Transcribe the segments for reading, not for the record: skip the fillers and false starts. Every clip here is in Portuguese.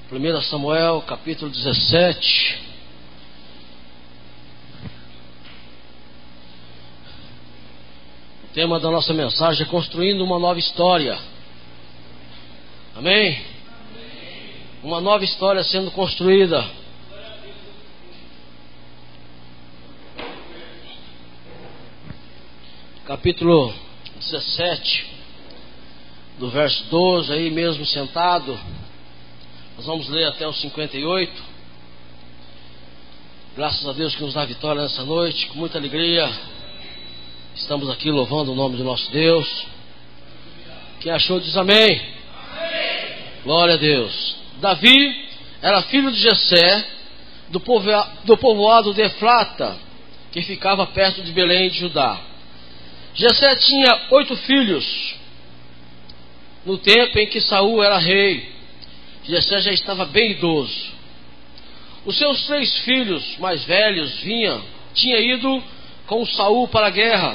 1 Samuel, capítulo 17. O tema da nossa mensagem é construindo uma nova história. Amém? Uma nova história sendo construída. Capítulo 17, do verso 12, aí mesmo sentado. Nós vamos ler até o 58. Graças a Deus que nos dá vitória nessa noite. Com muita alegria estamos aqui louvando o nome do nosso Deus. Quem achou diz amém. Amém. Glória a Deus. Davi era filho de Jessé, do povoado de Efrata, que ficava perto de Belém de Judá. Jessé tinha 8 filhos no tempo em que Saul era rei. Jessé já estava bem idoso. Os seus 3 filhos mais velhos tinham ido com Saul para a guerra.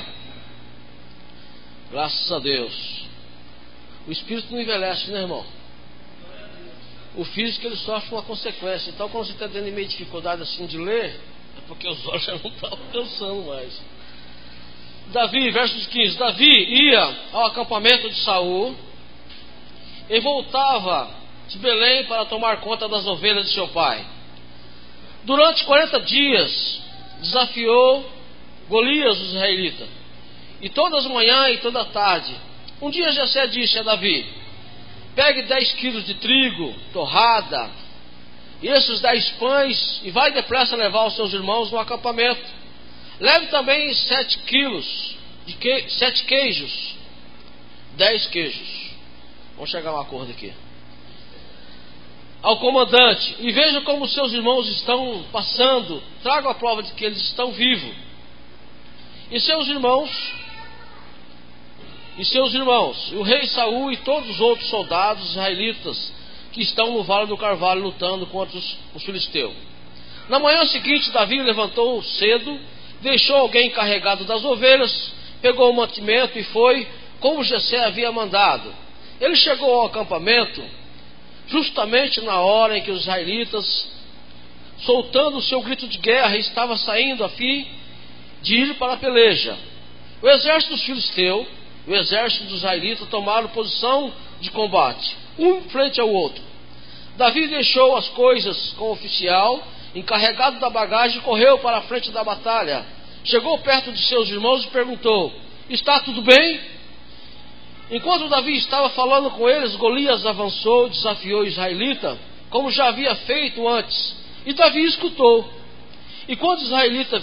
Graças a Deus. O espírito não envelhece, né, irmão? O físico ele sofre uma consequência. Então, quando você está tendo meio dificuldade assim de ler, é porque os olhos já não estão alcançando mais. Davi, versos 15. Davi ia ao acampamento de Saul e voltava de Belém para tomar conta das ovelhas de seu pai. Durante 40 dias desafiou Golias, os israelitas, e todas as manhãs e toda a tarde. Um dia Jessé disse a Davi: pegue 10 quilos de trigo torrada e esses 10 pães e vai depressa levar os seus irmãos no acampamento. Leve também 7 quilos de 7 queijos, 10 queijos. Vamos chegar a um acordo aqui. Ao comandante, e veja como seus irmãos estão passando. Trago a prova de que eles estão vivos. E seus irmãos, o rei Saul e todos os outros soldados israelitas que estão no Vale do Carvalho lutando contra os filisteus. Na manhã seguinte, Davi levantou cedo, deixou alguém encarregado das ovelhas, pegou o mantimento e foi como Jessé havia mandado. Ele chegou ao acampamento justamente na hora em que os israelitas, soltando o seu grito de guerra, estavam saindo a fim de ir para a peleja. O exército dos filisteus e o exército dos israelitas tomaram posição de combate, um frente ao outro. Davi deixou as coisas com o oficial encarregado da bagagem e correu para a frente da batalha. Chegou perto de seus irmãos e perguntou: está tudo bem? Enquanto Davi estava falando com eles, Golias avançou, desafiou o israelita, como já havia feito antes. E Davi escutou. Enquanto os israelitas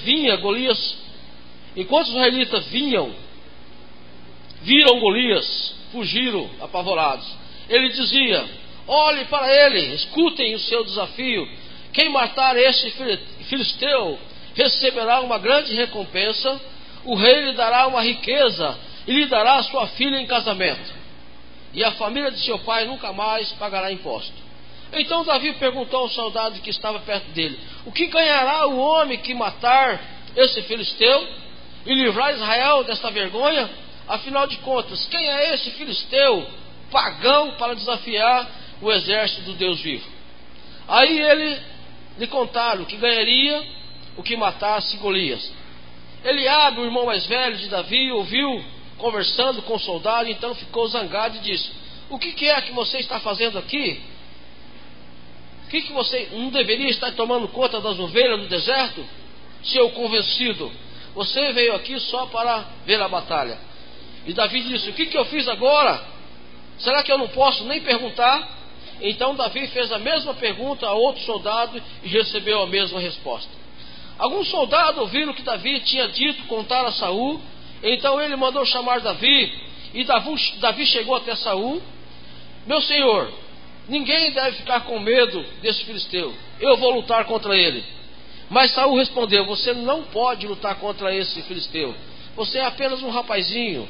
viram Golias, fugiram apavorados. Ele dizia: olhe para ele, escutem o seu desafio. Quem matar este filisteu receberá uma grande recompensa. O rei lhe dará uma riqueza e lhe dará sua filha em casamento, e a família de seu pai nunca mais pagará imposto. Então Davi perguntou ao soldado que estava perto dele: o que ganhará o homem que matar esse filisteu e livrar Israel desta vergonha? Afinal de contas, quem é esse filisteu pagão para desafiar o exército do Deus vivo? Aí ele lhe contaram que ganharia o que matasse Golias. Eliabe, o irmão mais velho de Davi, ouviu conversando com o soldado, então ficou zangado e disse: o que é que você está fazendo aqui? Que você não deveria estar tomando conta das ovelhas no deserto? Seu convencido, você veio aqui só para ver a batalha. E Davi disse: o que eu fiz agora? Será que eu não posso nem perguntar? Então Davi fez a mesma pergunta a outro soldado e recebeu a mesma resposta. Alguns soldados ouviram o que Davi tinha dito, contaram a Saul. Então ele mandou chamar Davi, e Davi chegou até Saul. Meu senhor, ninguém deve ficar com medo desse filisteu, eu vou lutar contra ele. Mas Saul respondeu: você não pode lutar contra esse filisteu, você é apenas um rapazinho,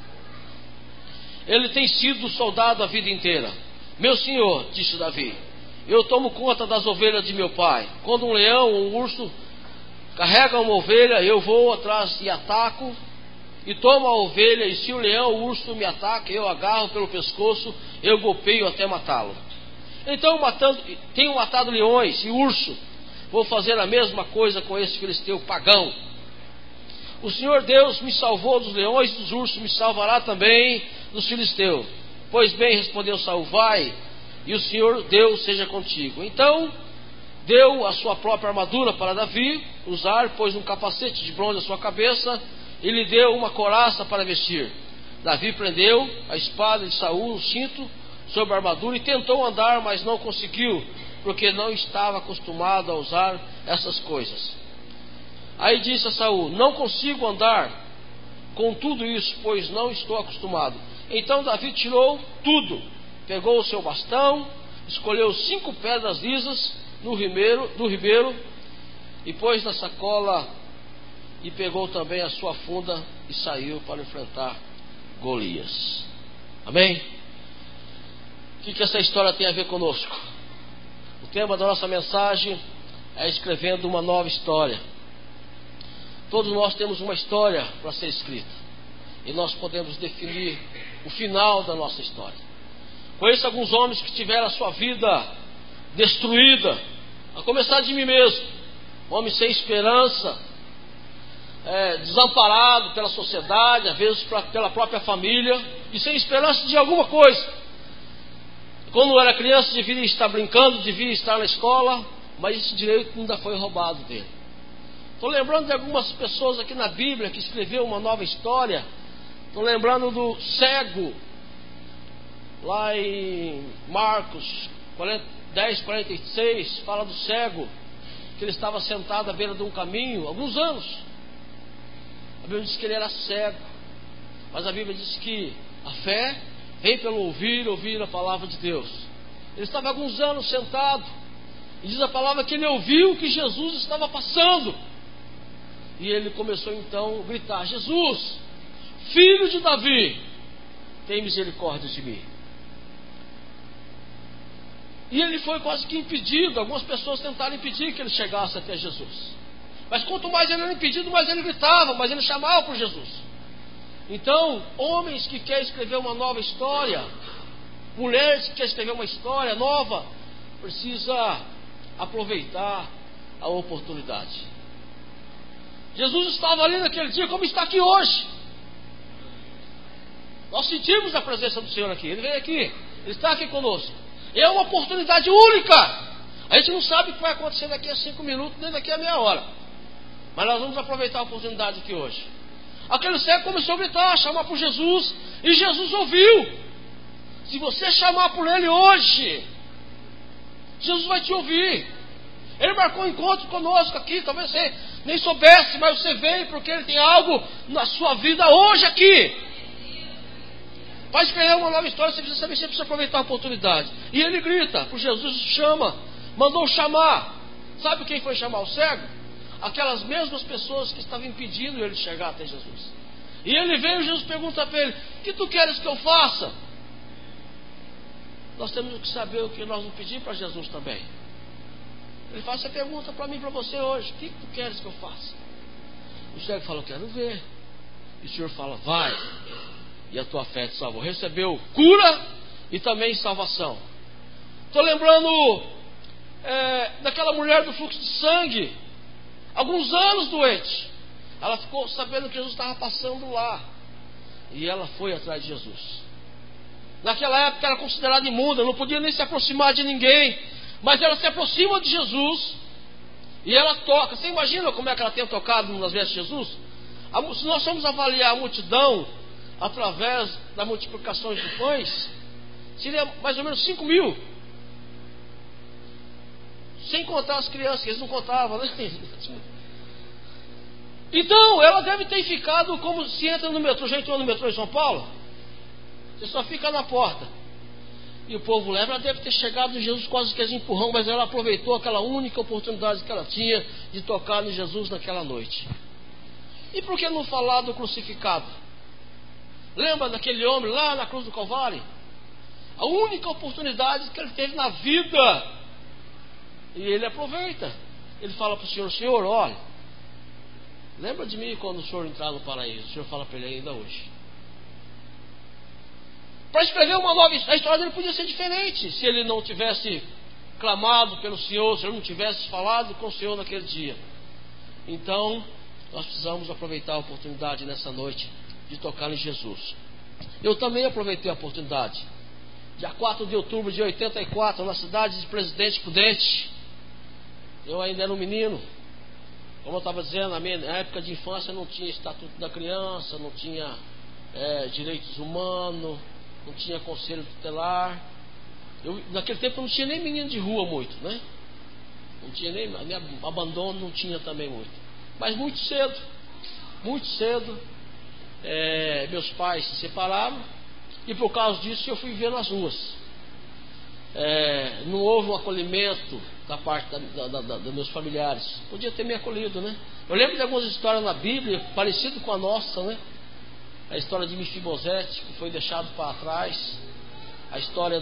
ele tem sido soldado a vida inteira. Meu senhor, disse Davi, eu tomo conta das ovelhas de meu pai. Quando um leão ou um urso carrega uma ovelha, eu vou atrás e ataco e tomo a ovelha, e se o leão ou o urso me ataca, eu agarro pelo pescoço, eu golpeio até matá-lo. Então tenho matado leões e urso, vou fazer a mesma coisa com esse filisteu pagão. O Senhor Deus me salvou dos leões e dos ursos, me salvará também dos filisteus. Pois bem, respondeu Saul, vai, e o Senhor Deus seja contigo. Então deu a sua própria armadura para Davi usar, pôs um capacete de bronze à sua cabeça e lhe deu uma couraça para vestir. Davi prendeu a espada de Saul no cinto sobre a armadura e tentou andar, mas não conseguiu, porque não estava acostumado a usar essas coisas. Aí disse a Saul, não consigo andar com tudo isso, pois não estou acostumado. Então Davi tirou tudo, pegou o seu bastão, escolheu 5 pedras lisas do ribeiro e pôs na sacola, e pegou também a sua funda e saiu para enfrentar Golias. Amém? O que essa história tem a ver conosco? O tema da nossa mensagem é escrevendo uma nova história. Todos nós temos uma história para ser escrita, e nós podemos definir o final da nossa história. Conheço alguns homens que tiveram a sua vida destruída, a começar de mim mesmo. Homem sem esperança, desamparado pela sociedade, às vezes pela própria família, e sem esperança de alguma coisa. Quando era criança devia estar brincando, devia estar na escola, mas esse direito ainda foi roubado dele. Estou lembrando de algumas pessoas aqui na Bíblia que escreveu uma nova história. Estou lembrando do cego, lá em Marcos 10:46, fala do cego, que ele estava sentado à beira de um caminho, alguns anos. A Bíblia diz que ele era cego, mas a Bíblia diz que a fé vem pelo ouvir a palavra de Deus. Ele estava alguns anos sentado, e diz a palavra que ele ouviu que Jesus estava passando, e ele começou então a gritar, Jesus, filho de Davi, tem misericórdia de mim. E ele foi quase que impedido. Algumas pessoas tentaram impedir que ele chegasse até Jesus, mas quanto mais ele era impedido, mais ele gritava, mais ele chamava por Jesus. Então, homens que querem escrever uma nova história, mulheres que querem escrever uma história nova, precisa aproveitar a oportunidade. Jesus estava ali naquele dia como está aqui hoje. Nós sentimos a presença do Senhor aqui. Ele veio aqui, Ele está aqui conosco. É uma oportunidade única. A gente não sabe o que vai acontecer daqui a 5 minutos, nem daqui a meia hora, mas nós vamos aproveitar a oportunidade aqui hoje. Aquele cego começou a gritar, a chamar por Jesus, e Jesus ouviu. Se você chamar por Ele hoje, Jesus vai te ouvir. Ele marcou um encontro conosco aqui, talvez você nem soubesse, mas você veio porque Ele tem algo na sua vida hoje aqui. Para escrever uma nova história, você precisa saber, você precisa aproveitar a oportunidade. E ele grita, por Jesus chama, mandou chamar. Sabe quem foi chamar o cego? Aquelas mesmas pessoas que estavam impedindo ele de chegar até Jesus. E ele veio, Jesus pergunta para ele, o que tu queres que eu faça? Nós temos que saber o que nós vamos pedir para Jesus também. Ele faz essa pergunta para mim e para você hoje, o que tu queres que eu faça? O cego fala, eu quero ver. E o Senhor fala, vai, e a tua fé te salvou. Recebeu cura e também salvação. Estou lembrando daquela mulher do fluxo de sangue, alguns anos doente. Ela ficou sabendo que Jesus estava passando lá, e ela foi atrás de Jesus. Naquela época era considerada imunda, não podia nem se aproximar de ninguém, mas ela se aproxima de Jesus e ela toca. Você imagina como é que ela tem tocado nas vestes de Jesus? Se nós formos avaliar a multidão através da multiplicação de pães, seria mais ou menos 5.000, sem contar as crianças, que eles não contavam, né? Então ela deve ter ficado como se entra no metrô. Já entrou no metrô em São Paulo? Você só fica na porta e o povo leva. Ela deve ter chegado em Jesus quase que empurrão, mas ela aproveitou aquela única oportunidade que ela tinha de tocar em Jesus naquela noite. E por que não falar do crucificado? Lembra daquele homem lá na cruz do Calvário? A única oportunidade que ele teve na vida, e ele aproveita. Ele fala para o Senhor, Senhor, olha, lembra de mim quando o Senhor entrar no paraíso. O Senhor fala para ele ainda hoje. para escrever uma nova história. A história dele podia ser diferente se ele não tivesse clamado pelo Senhor, se ele não tivesse falado com o Senhor naquele dia. Então, nós precisamos aproveitar a oportunidade nessa noite de tocar em Jesus. Eu também aproveitei a oportunidade. Dia 4 de outubro de 84, na cidade de Presidente Prudente, eu ainda era um menino. Como eu estava dizendo, na minha época de infância não tinha Estatuto da Criança, não tinha direitos humanos, não tinha conselho tutelar. Naquele tempo não tinha nem menino de rua muito, né? Não tinha nem abandono, não tinha também muito. Mas muito cedo, meus pais se separaram e por causa disso eu fui viver nas ruas. Não houve um acolhimento da parte dos meus familiares. Podia ter me acolhido, né? Eu lembro de algumas histórias na Bíblia parecidas com a nossa, né? A história de Mefibosete, que foi deixado para trás. A história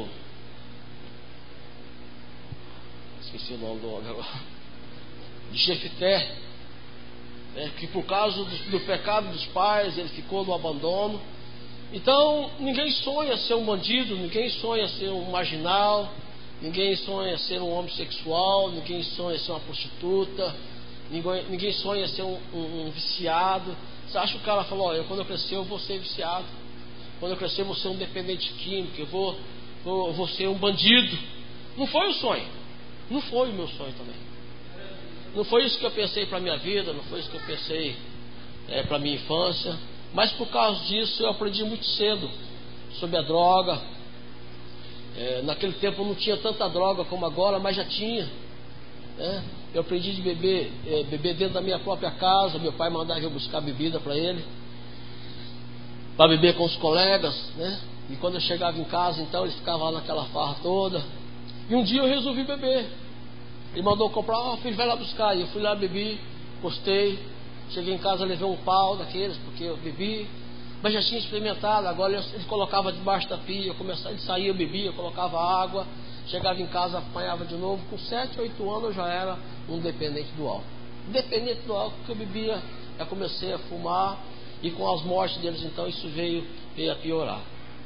esqueci o nome do homem agora, de Jefité, que por causa do pecado dos pais ele ficou no abandono. Então ninguém sonha ser um bandido, ninguém sonha ser um marginal, ninguém sonha ser um homossexual, ninguém sonha ser uma prostituta, ninguém sonha ser um viciado. Você acha que o cara falou, quando eu crescer eu vou ser viciado, quando eu crescer eu vou ser um dependente químico, eu vou ser um bandido. Não foi o sonho, não foi o meu sonho também. Não foi isso que eu pensei para a minha vida, não foi isso que eu pensei para a minha infância. Mas por causa disso eu aprendi muito cedo sobre a droga. Naquele tempo não tinha tanta droga como agora, mas já tinha. Eu aprendi de beber dentro da minha própria casa. Meu pai mandava eu buscar bebida para ele, para beber com os colegas, né? E quando eu chegava em casa, então ele ficava lá naquela farra toda. E um dia eu resolvi beber. Ele mandou comprar, filho, vai lá buscar. E eu fui lá, bebi, gostei. Cheguei em casa, levei um pau daqueles, porque eu bebi. Mas já tinha experimentado. Agora ele colocava debaixo da pia, ele saía, eu bebia, eu colocava água. Chegava em casa, apanhava de novo. Com 7, 8 anos eu já era um dependente do álcool. Dependente do álcool que eu bebia, já comecei a fumar. E com as mortes deles, então, isso veio a piorar.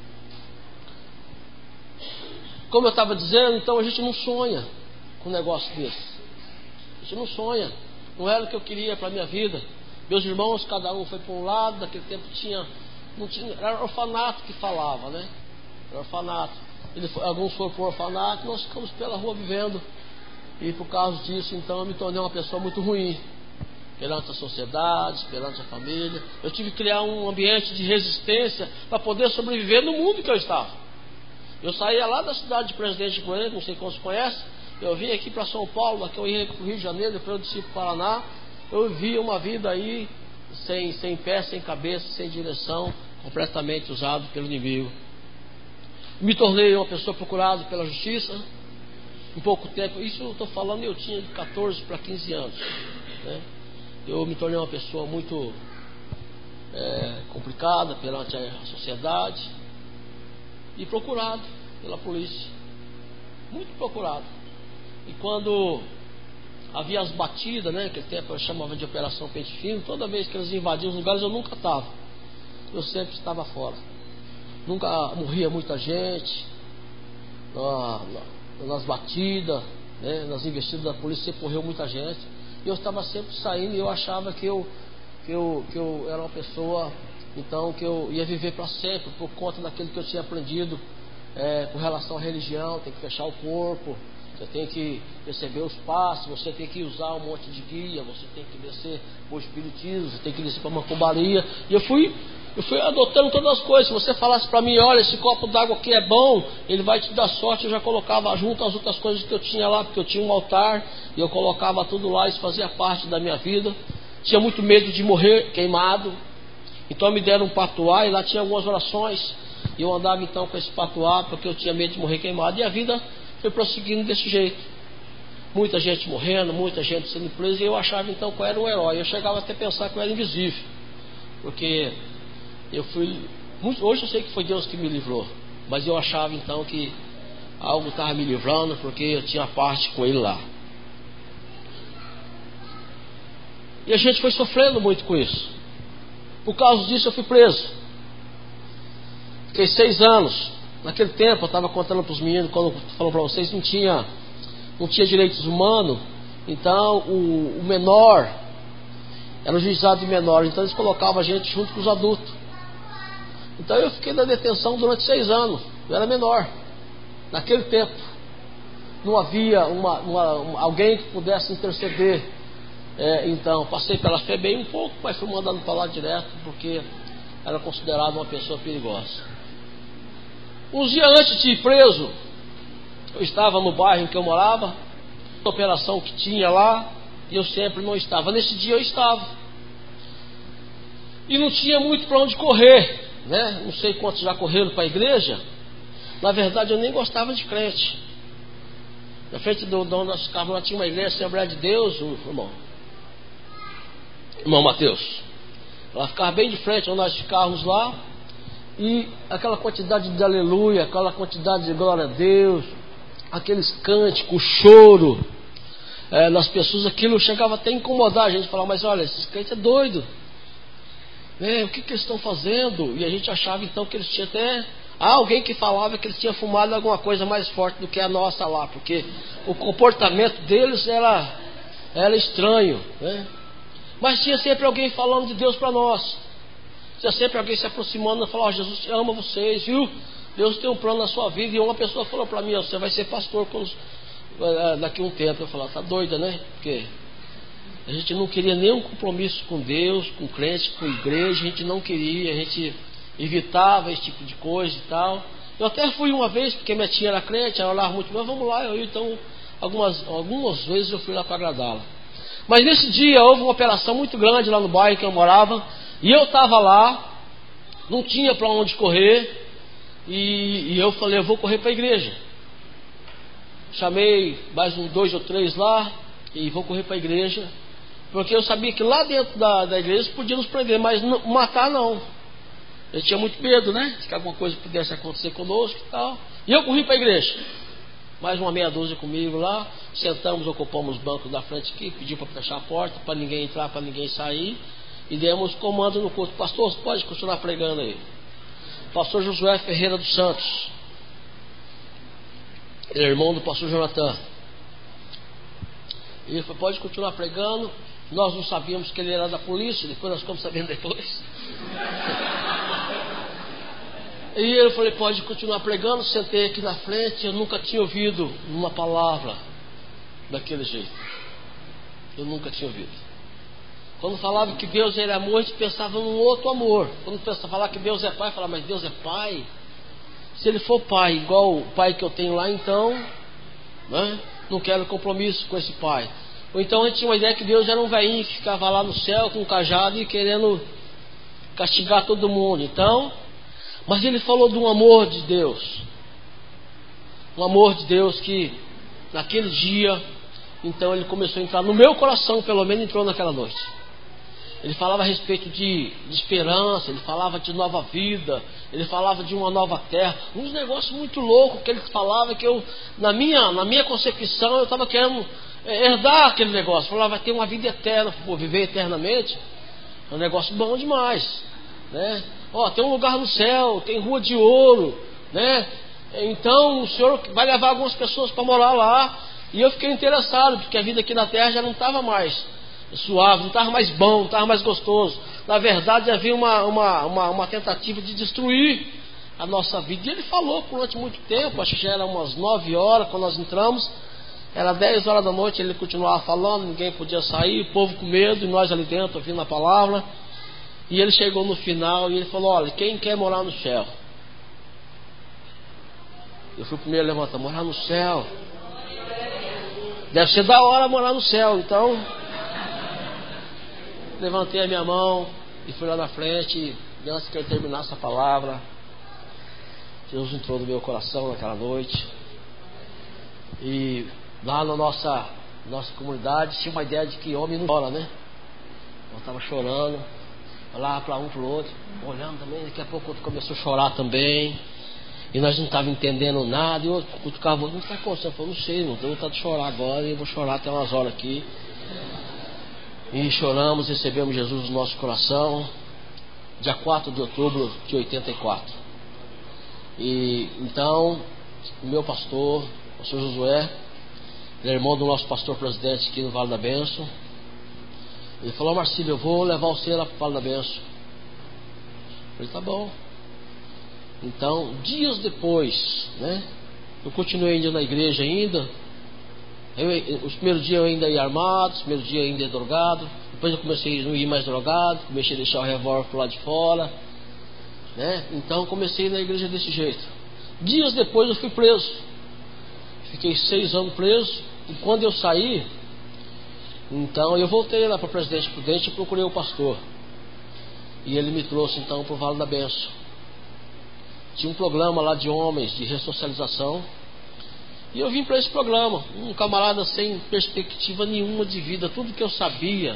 Como eu estava dizendo, então a gente não sonha com um negócio desse. A gente não sonha. Não era o que eu queria para a minha vida. Meus irmãos, cada um foi para um lado. Naquele tempo não tinha, era orfanato que falava, né? Era orfanato. Alguns foram para o orfanato, nós ficamos pela rua vivendo. E por causa disso, então, eu me tornei uma pessoa muito ruim perante a sociedade, perante a família. Eu tive que criar um ambiente de resistência para poder sobreviver no mundo que eu estava. Eu saía lá da cidade de Presidente Prudente, não sei quantos conhecem. Eu vim aqui para São Paulo, aqui eu ia para o Rio de Janeiro, depois eu desci para o Paraná. Eu via uma vida aí sem pé, sem cabeça, sem direção, completamente usado pelo inimigo. Me tornei uma pessoa procurada pela justiça. Em pouco tempo, isso eu estou falando, eu tinha de 14 para 15 anos, né? Eu me tornei uma pessoa muito complicada perante a sociedade e procurado pela polícia, muito procurado. E quando havia as batidas, né, naquele tempo eu chamava de Operação Pente Fino, toda vez que eles invadiam os lugares eu nunca estava, eu sempre estava fora. Nunca morria muita gente nas batidas, né, nas investidas da polícia sempre morreu muita gente. E eu estava sempre saindo e eu achava que eu era uma pessoa, então, que eu ia viver para sempre por conta daquilo que eu tinha aprendido com relação à religião. Tem que fechar o corpo, você tem que receber os passos, você tem que usar um monte de guia, você tem que descer para o espiritismo, você tem que descer para a macumbaria. E eu fui adotando todas as coisas. Se você falasse para mim, olha, esse copo d'água aqui é bom, ele vai te dar sorte, eu já colocava junto as outras coisas que eu tinha lá, porque eu tinha um altar, e eu colocava tudo lá, isso fazia parte da minha vida. Tinha muito medo de morrer queimado, então me deram um patuá, e lá tinha algumas orações, e eu andava então com esse patuá, porque eu tinha medo de morrer queimado, e a vida foi prosseguindo desse jeito. Muita gente morrendo, muita gente sendo presa, e eu achava então que eu era um herói. Eu chegava até a pensar que eu era invisível, porque hoje eu sei que foi Deus que me livrou, mas eu achava então que algo estava me livrando, porque eu tinha parte com Ele lá. E a gente foi sofrendo muito com isso. Por causa disso eu fui preso. Fiquei 6 anos. Naquele tempo eu estava contando para os meninos, quando falou para vocês, não tinha direitos humanos. Então o menor era o juizado de menor, então eles colocavam a gente junto com os adultos. Então eu fiquei na detenção durante 6 anos. Eu era menor. Naquele tempo não havia alguém que pudesse interceder. Então passei pela FEBEM um pouco, mas fui mandado para lá direto, porque era considerado uma pessoa perigosa. Uns dias antes de ir preso, eu estava no bairro em que eu morava, operação que tinha lá, e eu sempre não estava. Nesse dia eu estava. E não tinha muito para onde correr, né? Não sei quantos já correram para a igreja. Na verdade eu nem gostava de crente. Na frente do onde nós ficávamos, lá tinha uma igreja, Assembleia de Deus, irmão Mateus. Ela ficava bem de frente onde nós ficávamos lá. E aquela quantidade de aleluia, aquela quantidade de glória a Deus, aqueles cânticos, choro das pessoas, aquilo chegava até a incomodar a gente, falar, mas olha, esses crentes é doido, o que eles estão fazendo? E a gente achava então que eles tinham até alguém que falava que eles tinham fumado alguma coisa mais forte do que a nossa lá, porque o comportamento deles era estranho, né? Mas tinha sempre alguém falando de Deus para nós. Tinha sempre alguém se aproximando e falando, Jesus ama vocês, viu? Deus tem um plano na sua vida. E uma pessoa falou para mim, você vai ser pastor daqui a um tempo. Eu falei, tá doida, né? Porque a gente não queria nenhum compromisso com Deus, com crente, com igreja. A gente não queria, a gente evitava esse tipo de coisa e tal. Eu até fui uma vez, porque minha tia era crente, ela olhava muito, mas vamos lá. Então algumas vezes eu fui lá para agradá-la. Mas nesse dia houve uma operação muito grande lá no bairro que eu morava. E eu estava lá, não tinha para onde correr, e eu falei, eu vou correr para a igreja. Chamei mais 2 ou 3 lá, e vou correr para a igreja, porque eu sabia que lá dentro da igreja podia nos prender, mas matar não. Eu tinha muito medo, né, de que alguma coisa pudesse acontecer conosco e tal. E eu corri para a igreja, mais uma meia dúzia comigo lá, sentamos, ocupamos os bancos da frente aqui, pediu para fechar a porta, para ninguém entrar, para ninguém sair. E demos comando no culto. Pastor, você pode continuar pregando aí. Pastor Josué Ferreira dos Santos, ele é irmão do pastor Jonathan. E ele falou, pode continuar pregando. Nós não sabíamos que ele era da polícia, depois nós ficamos sabendo depois. E ele falou, pode continuar pregando. Sentei aqui na frente, eu nunca tinha ouvido uma palavra daquele jeito. Eu nunca tinha ouvido. Quando falava que Deus era amor, a gente pensava num outro amor. Quando falava que Deus é pai, falava, mas Deus é pai? Se ele for pai, igual o pai que eu tenho lá, então, né, não quero compromisso com esse pai. Ou então a gente tinha uma ideia que Deus era um velhinho que ficava lá no céu com um cajado e querendo castigar todo mundo. Então, mas ele falou de um amor de Deus. Um amor de Deus que naquele dia, então ele começou a entrar no meu coração, pelo menos entrou naquela noite. Ele falava a respeito de esperança, ele falava de nova vida, ele falava de uma nova terra, uns negócios muito loucos que ele falava que eu, na minha concepção, eu estava querendo herdar aquele negócio. Falava, vai ter uma vida eterna, pô, viver eternamente, é um negócio bom demais, né? Tem um lugar no céu, tem rua de ouro, né? Então o Senhor vai levar algumas pessoas para morar lá. E eu fiquei interessado, porque a vida aqui na terra já não estava mais suave, não estava mais bom, não estava mais gostoso. Na verdade havia uma tentativa de destruir a nossa vida. E ele falou durante muito tempo, acho que já era umas 9 horas quando nós entramos, era 10 horas da noite, ele continuava falando, ninguém podia sair, o povo com medo, e nós ali dentro ouvindo a palavra. E ele chegou no final e ele falou, olha, quem quer morar no céu? Eu fui o primeiro a levantar, morar no céu. Deve ser da hora morar no céu. Então levantei a minha mão e fui lá na frente. E antes que ele terminasse a palavra, Deus entrou no meu coração naquela noite. E lá na nossa comunidade tinha uma ideia de que homem não chora, né? Eu estava chorando, olhava para um para o outro, olhando também. Daqui a pouco o outro começou a chorar também. E nós não estávamos entendendo nada. E eu cutucava, não está acontecendo? Eu falei, não sei, não tenho vontade de chorar agora. E eu vou chorar até umas horas aqui. E choramos, recebemos Jesus no nosso coração. Dia 4 de outubro de 84. E então, o meu pastor, o pastor Josué, ele é irmão do nosso pastor presidente aqui no Vale da Bênção. Ele falou: Marcílio, eu vou levar você lá para o Vale da Bênção. Eu falei: tá bom. Então, dias depois, né, eu continuei indo na igreja ainda. Os primeiros dias eu ainda ia armado, os primeiros dias eu ainda ia drogado. Depois eu comecei a não ir mais drogado, comecei a deixar o revólver pro lado de fora, né? Então comecei na igreja desse jeito. Dias depois eu fui preso. Fiquei 6 anos preso. E quando eu saí, então eu voltei lá para Presidente Prudente e procurei o pastor. E ele me trouxe então para o Vale da Bênção. Tinha um programa lá de homens de ressocialização. E eu vim para esse programa, um camarada sem perspectiva nenhuma de vida. Tudo que eu sabia,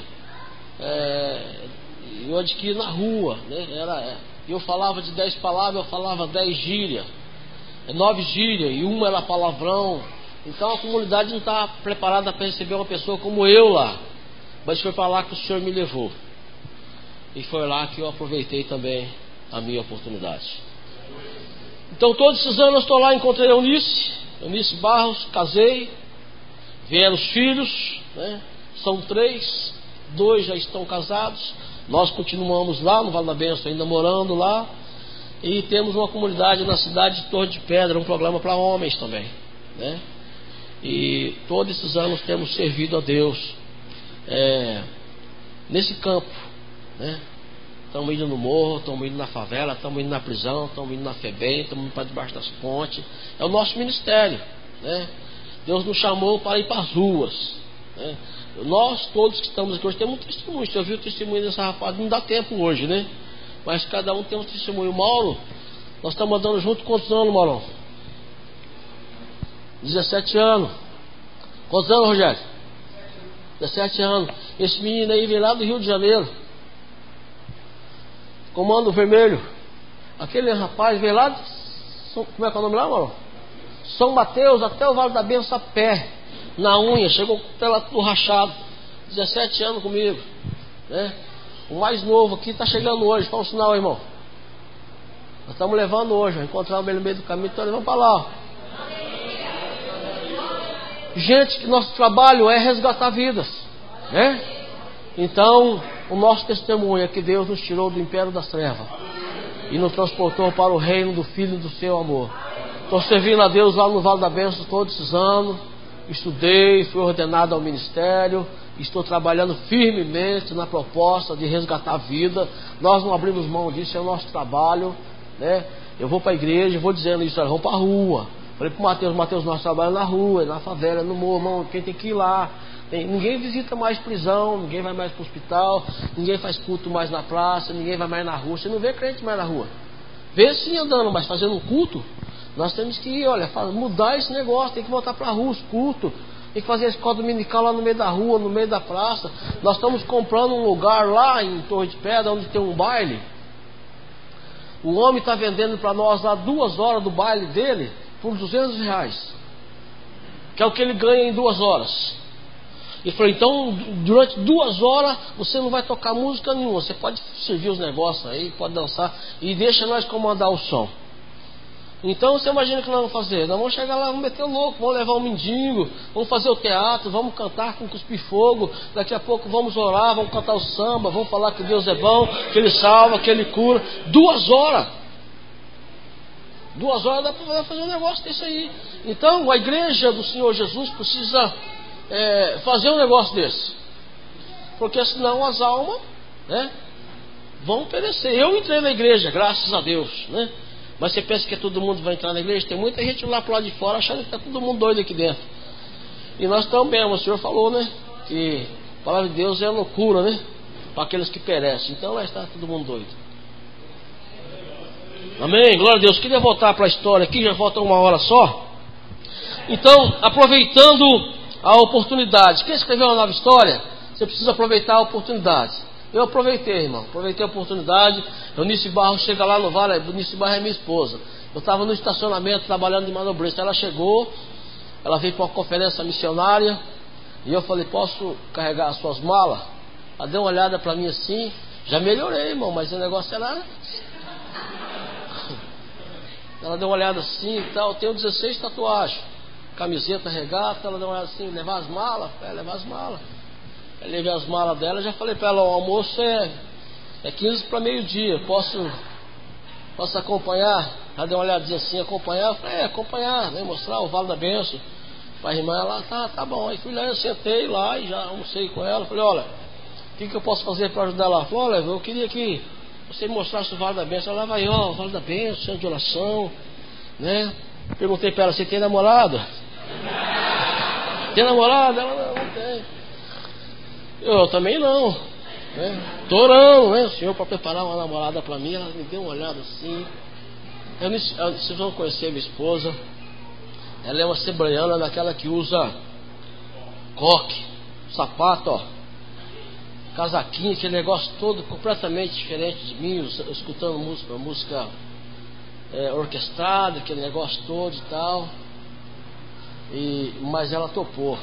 eu adquiri na rua, né? Eu falava de 10 palavras, eu falava 10 gírias, 9 gírias, e uma era palavrão. Então a comunidade não estava preparada para receber uma pessoa como eu lá. Mas foi para lá que o Senhor me levou. E foi lá que eu aproveitei também a minha oportunidade. Então todos esses anos eu estou lá, encontrei a Eunice Barros, casei, vieram os filhos, né? São 3, 2 já estão casados. Nós continuamos lá no Vale da Bênção, ainda morando lá. E temos uma comunidade na cidade de Torre de Pedra, um programa para homens também, né? E todos esses anos temos servido a Deus nesse campo, né? Estamos indo no morro, estamos indo na favela, estamos indo na prisão, estamos indo na FEBEM, estamos indo para debaixo das pontes. É o nosso ministério, né? Deus nos chamou para ir para as ruas, né? Nós todos que estamos aqui hoje temos um testemunho. Você ouviu o testemunho dessa rapaz? Não dá tempo hoje, né? Mas cada um tem um testemunho. Mauro, nós estamos andando junto quantos anos, Mauro? 17 anos. Quantos anos, Rogério? 17 anos. Esse menino aí veio lá do Rio de Janeiro, Comando Vermelho. Aquele rapaz veio lá de como é que é o nome lá, Mauro? São Mateus até o Vale da Bênção a pé, na unha, chegou até lá tudo rachado. 17 anos comigo, né? O mais novo aqui está chegando hoje. Fala um sinal, irmão. Nós estamos levando hoje. Encontramos ele no meio do caminho, então vamos para lá, ó. Gente, que nosso trabalho é resgatar vidas, né? Então, o nosso testemunho é que Deus nos tirou do império das trevas e nos transportou para o reino do Filho do seu amor. Estou servindo a Deus lá no Vale da Bênção todos esses anos. Estudei, fui ordenado ao ministério. Estou trabalhando firmemente na proposta de resgatar a vida. Nós não abrimos mão disso, é o nosso trabalho, né? Eu vou para a igreja, vou dizendo isso, vamos para a rua. Falei para o Mateus, nós trabalhamos na rua, na favela, no morro, irmão, quem tem que ir lá. Ninguém visita mais prisão, ninguém vai mais para o hospital, ninguém faz culto mais na praça, ninguém vai mais na rua. Você não vê crente mais na rua. Vê sim andando, mas fazendo um culto. Nós temos que ir, olha, mudar esse negócio, tem que voltar para a rua, os cultos. Tem que fazer a escola dominical lá no meio da rua, no meio da praça. Nós estamos comprando um lugar lá em Torre de Pedra, onde tem um baile. O homem está vendendo para nós lá 2 horas do baile dele por R$200, que é o que ele ganha em 2 horas. Ele falou: então durante 2 horas você não vai tocar música nenhuma, você pode servir os negócios aí, pode dançar e deixa nós comandar o som. Então você imagina o que nós vamos fazer? Nós vamos chegar lá, vamos meter o louco, vamos levar um mendigo, vamos fazer o teatro, vamos cantar com cuspir fogo, daqui a pouco vamos orar, vamos cantar o samba, vamos falar que Deus é bom, que Ele salva, que Ele cura. 2 horas! 2 horas dá para fazer um negócio desse aí. Então a igreja do Senhor Jesus precisa fazer um negócio desse, porque senão as almas, né, vão perecer. Eu entrei na igreja, graças a Deus, né? Mas você pensa que todo mundo vai entrar na igreja? Tem muita gente lá pro lado de fora achando que está todo mundo doido aqui dentro. E nós também, o Senhor falou, né, que a palavra de Deus é loucura, né, para aqueles que perecem. Então lá está todo mundo doido. Amém, glória a Deus. Queria voltar para a história aqui, já falta 1 hora só. Então, aproveitando a oportunidade. Quer escrever uma nova história? Você precisa aproveitar a oportunidade. Eu aproveitei, irmão. Aproveitei a oportunidade. Eunice Barros chega lá no Vale. Eunice Barros é minha esposa. Eu estava no estacionamento trabalhando de manobrista. Ela chegou. Ela veio para uma conferência missionária. E eu falei: posso carregar as suas malas? Ela deu uma olhada para mim assim. Já melhorei, irmão. Mas o negócio era... Ela deu uma olhada assim e tal. Eu tenho 16 tatuagens. Camiseta, regata. Ela deu uma olhada assim, levar as malas? Levar as malas. Eu levei as malas dela, já falei para ela, o almoço é 15 para meio-dia, posso acompanhar? Ela deu uma olhadinha assim, acompanhar? Eu falei, acompanhar, né? Mostrar o Vale da Bênção para a irmã. Ela, tá bom. Aí fui lá, eu sentei lá e já almocei com ela. Falei, olha, o que eu posso fazer para ajudar ela? Ela falou, olha, eu queria que você mostrasse o Vale da Bênção. Ela vai, o Vale da Bênção, centro de oração, né? Perguntei para ela, você tem namorado? Tem namorado? Ela, não tem. Eu também não, né? Tô orando, né? O Senhor para preparar uma namorada para mim. Ela me deu uma olhada assim. Vocês vão conhecer minha esposa. Ela é uma assembleiana, daquela que usa coque, sapato, ó, casaquinho, aquele negócio todo completamente diferente de mim, escutando música orquestrada, aquele negócio todo e tal. Mas ela topou.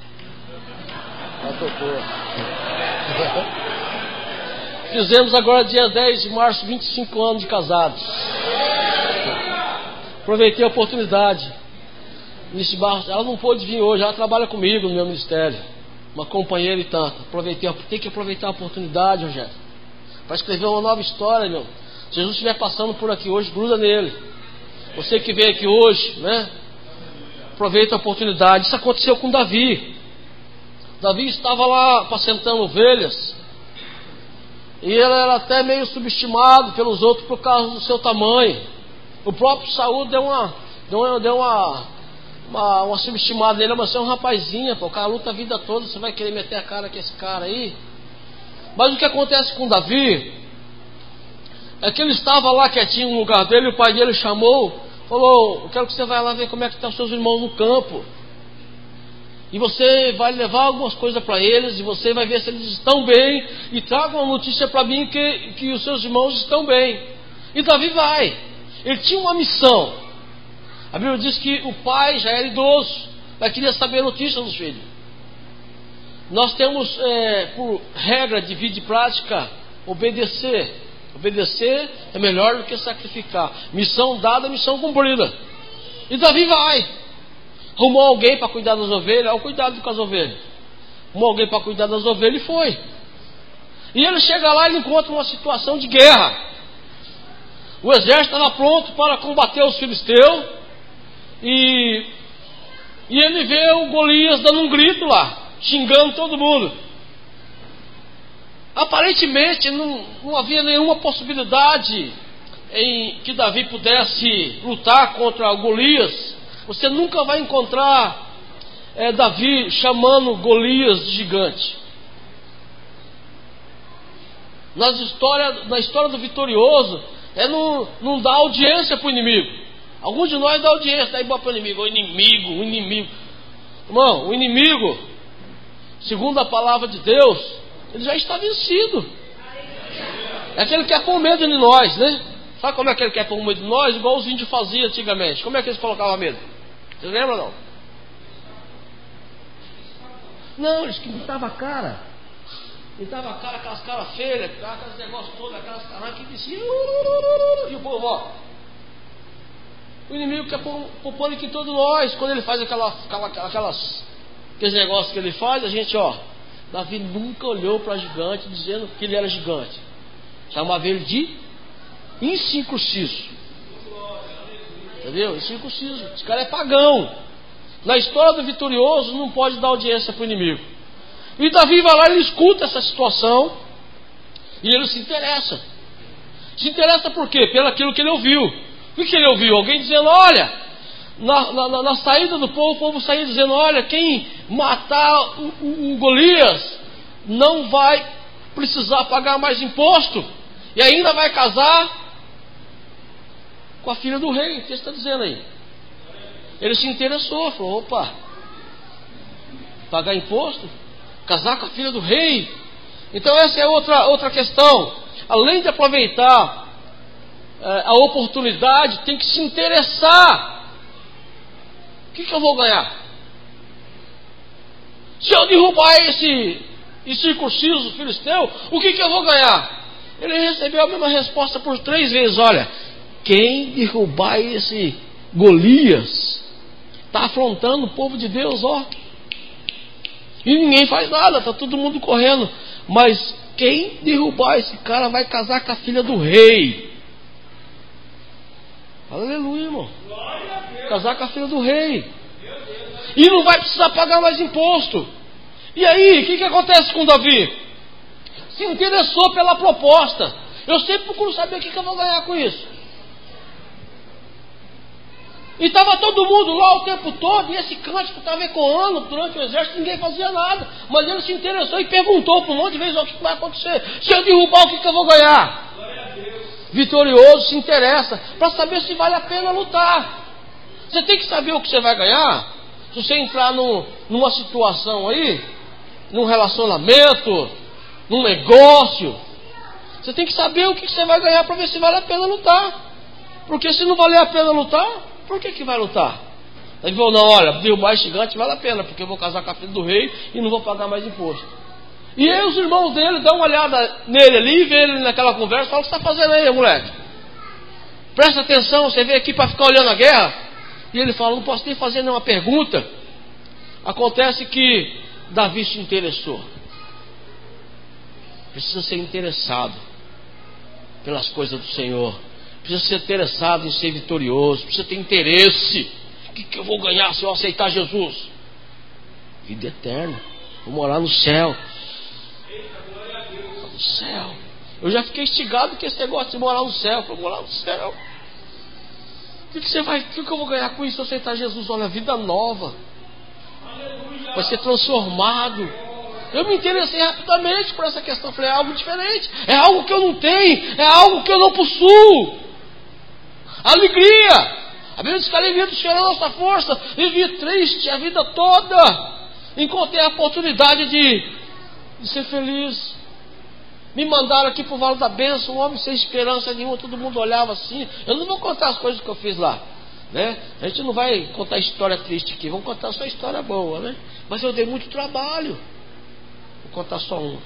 Fizemos agora dia 10 de março 25 anos de casados. Aproveitei a oportunidade. Ela não pôde vir hoje, ela trabalha comigo no meu ministério, uma companheira e tanto. Tem que aproveitar a oportunidade, Rogério, para escrever uma nova história, meu. Se Jesus estiver passando por aqui hoje, gruda nele. Você que veio aqui hoje, né? Aproveita a oportunidade. Isso aconteceu com Davi. Davi estava lá apacentando ovelhas, e ele era até meio subestimado pelos outros por causa do seu tamanho. O próprio Saul deu uma subestimada nele. Mas você é um rapazinho, pô, o cara luta a vida toda, você vai querer meter a cara com esse cara aí? Mas o que acontece com Davi é que ele estava lá quietinho no lugar dele, o pai dele chamou, falou, eu quero que você vá lá ver como é que estão os seus irmãos no campo. E você vai levar algumas coisas para eles, e você vai ver se eles estão bem, e traga uma notícia para mim que os seus irmãos estão bem. E Davi vai. Ele tinha uma missão. A Bíblia diz que o pai já era idoso, mas queria saber a notícia dos filhos. Nós temos por regra de vida e prática obedecer. Obedecer é melhor do que sacrificar. Missão dada, missão cumprida. E Davi vai. Arrumou alguém para cuidar das ovelhas. Olha o cuidado com as ovelhas. Arrumou alguém para cuidar das ovelhas e foi. E ele chega lá e encontra uma situação de guerra. O exército estava pronto para combater os filisteus. E ele vê o Golias dando um grito lá, xingando todo mundo. Aparentemente não havia nenhuma possibilidade em que Davi pudesse lutar contra o Golias. Você nunca vai encontrar Davi chamando Golias de gigante. Na história do vitorioso, não dá audiência para o inimigo. Alguns de nós dá audiência, daí bota para o inimigo. O inimigo. Irmão, o inimigo, segundo a palavra de Deus, ele já está vencido. É aquele que quer pôr medo em nós, né? Sabe como é que ele quer pôr medo em nós? Igual os índios faziam antigamente. Como é que eles colocavam medo? Você lembra ou não? Não, eles pintavam a cara. Pintavam a cara, aquelas caras feias, aqueles negócios todos, aquelas caras que desciam. E o povo, ó. O inimigo quer pôr pânico em todos nós. Quando ele faz aqueles negócios que ele faz, a gente, ó. Davi nunca olhou para gigante dizendo que ele era gigante. Chamava ele de incircunciso. Entendeu? Incircunciso. Esse cara é pagão. Na história do vitorioso não pode dar audiência para o inimigo. E Davi vai lá e ele escuta essa situação e ele se interessa. Se interessa por quê? Pelo aquilo que ele ouviu. O que ele ouviu? Alguém dizendo, olha, na saída do povo, o povo saía dizendo, olha, quem matar o Golias não vai precisar pagar mais imposto e ainda vai casar com a filha do rei. O que você está dizendo aí? Ele se interessou, falou, opa, pagar imposto? Casar com a filha do rei? Então essa é outra questão. Além de aproveitar a oportunidade, tem que se interessar. O que eu vou ganhar? Se eu derrubar esse incircunciso filisteu, o que eu vou ganhar? Ele recebeu a mesma resposta por 3 vezes. Olha, quem derrubar esse Golias, está afrontando o povo de Deus, ó. E ninguém faz nada, está todo mundo correndo. Mas quem derrubar esse cara vai casar com a filha do rei. Aleluia, irmão. Casar com a filha do rei. E não vai precisar pagar mais imposto. E aí, o que acontece com Davi? Se interessou pela proposta. Eu sempre procuro saber o que eu vou ganhar com isso. E estava todo mundo lá o tempo todo, e esse cântico estava ecoando durante o exército, ninguém fazia nada. Mas ele se interessou e perguntou por um monte de vezes: o que vai acontecer? Se eu derrubar, o que eu vou ganhar? Vitorioso, se interessa, para saber se vale a pena lutar. Você tem que saber o que você vai ganhar. Se você entrar numa situação aí, num relacionamento, num negócio, você tem que saber o que você vai ganhar para ver se vale a pena lutar. Porque se não valer a pena lutar, por que vai lutar? Ele falou: não, olha, derrubar esse gigante vale a pena, porque eu vou casar com a filha do rei e não vou pagar mais imposto. E aí os irmãos dele dão uma olhada nele ali, vê ele naquela conversa e falam: o que você está fazendo aí, moleque? Presta atenção, você veio aqui para ficar olhando a guerra? E ele fala: não posso nem fazer nenhuma pergunta. Acontece que Davi se interessou. Precisa ser interessado pelas coisas do Senhor. Precisa ser interessado em ser vitorioso. Precisa ter interesse. O que eu vou ganhar se eu aceitar Jesus? Vida eterna. Vou morar no céu. No céu. Eu já fiquei instigado com esse negócio de morar no céu. Vou morar no céu. O que eu vou ganhar com isso se eu aceitar Jesus? Olha, vida nova. Vai ser transformado. Eu me interessei rapidamente por essa questão. Falei: é algo diferente. É algo que eu não tenho. É algo que eu não possuo. Alegria. A Bíblia diz que a alegria do Senhor é a nossa força. Vivi triste a vida toda. Encontrei a oportunidade de ser feliz. Me mandaram aqui para o Vale da Bênção, um homem sem esperança nenhuma. Todo mundo olhava assim. Eu não vou contar as coisas que eu fiz lá, né? A gente não vai contar história triste aqui. Vamos contar só história boa, né? Mas eu dei muito trabalho. Vou contar só um.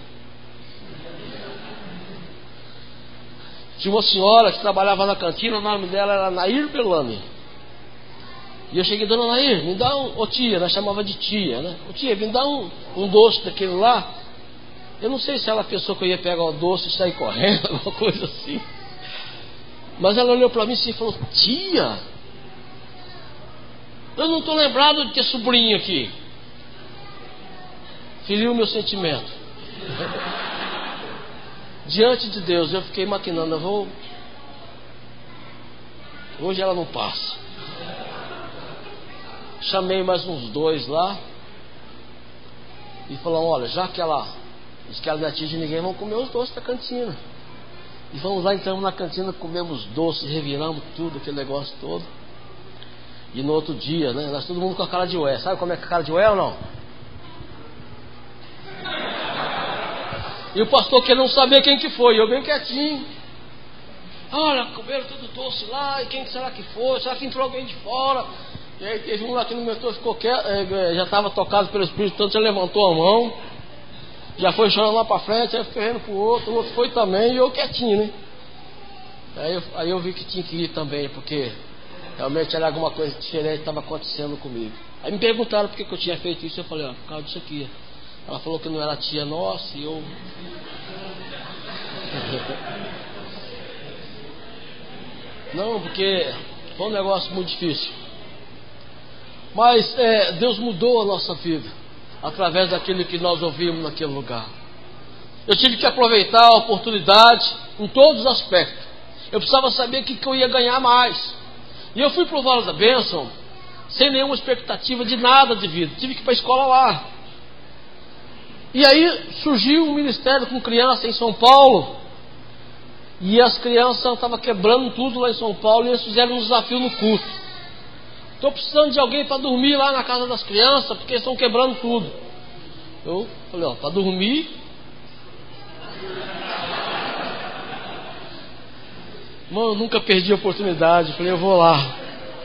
Tinha uma senhora que trabalhava na cantina. O nome dela era Nair Belani. E eu cheguei: dona Nair, me dá um... Ô tia, nós chamava de tia, né? Ô tia, me dá um doce daquele lá. Eu não sei se ela pensou que eu ia pegar o doce e sair correndo, alguma coisa assim. Mas ela olhou para mim assim e falou: tia, eu não estou lembrado de ter sobrinho aqui. Feriu o meu sentimento. Diante de Deus, eu fiquei maquinando: hoje ela não passa. Chamei mais uns 2 lá e falou: olha, já que ela diz que ela não atinge ninguém, vamos comer os doces da cantina. E vamos lá, entramos na cantina, comemos doces, reviramos tudo, aquele negócio todo. E no outro dia, né, nós todo mundo com a cara de ué. Sabe como é que é a cara de ué ou não? E o pastor querendo saber quem que foi, eu bem quietinho. Olha, comeram tudo doce lá, e quem será que foi? Será que entrou alguém de fora? E aí teve um lá que no mentor ficou quieto, já estava tocado pelo Espírito Santo, já levantou a mão, já foi chorando lá para frente, aí foi indo pro outro, o outro foi também, e eu quietinho, né? Aí eu vi que tinha que ir também, porque realmente era alguma coisa diferente que estava acontecendo comigo. Aí me perguntaram por que eu tinha feito isso. Eu falei: ó, por causa disso aqui. Ela falou que não era tia nossa, e eu... Não, porque foi um negócio muito difícil. Mas Deus mudou a nossa vida através daquilo que nós ouvimos naquele lugar. Eu tive que aproveitar a oportunidade em todos os aspectos. Eu precisava saber o que eu ia ganhar mais. E eu fui para o Vale da Bênção sem nenhuma expectativa de nada de vida. Tive que ir para a escola lá. E aí surgiu um ministério com criança em São Paulo. E as crianças estavam quebrando tudo lá em São Paulo. E eles fizeram um desafio no culto: estou precisando de alguém para dormir lá na casa das crianças, porque eles estão quebrando tudo. Eu falei: ó, para dormir? Mano, eu nunca perdi a oportunidade. Eu falei: eu vou lá.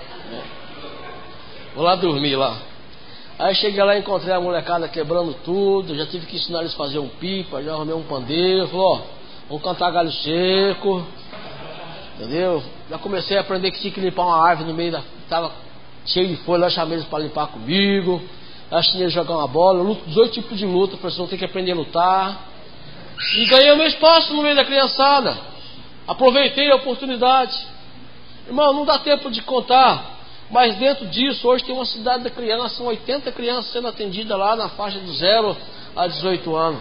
Vou lá dormir lá. Aí cheguei lá e encontrei a molecada quebrando tudo. Já tive que ensinar eles a fazer um pipa. Já arrumei um pandeiro. Falei: ó, vamos cantar galho seco. Entendeu? Já comecei a aprender que tinha que limpar uma árvore no meio da... Estava cheio de folha, eu chamei eles para limpar comigo. Eu ensinei eles a jogar uma bola. Eu luto 18 tipos de luta, para vocês vão ter que aprender a lutar. E ganhei o meu espaço no meio da criançada. Aproveitei a oportunidade. Irmão, não dá tempo de contar. Mas dentro disso, hoje tem uma cidade da criança. São 80 crianças sendo atendidas lá na faixa de 0 a 18 anos.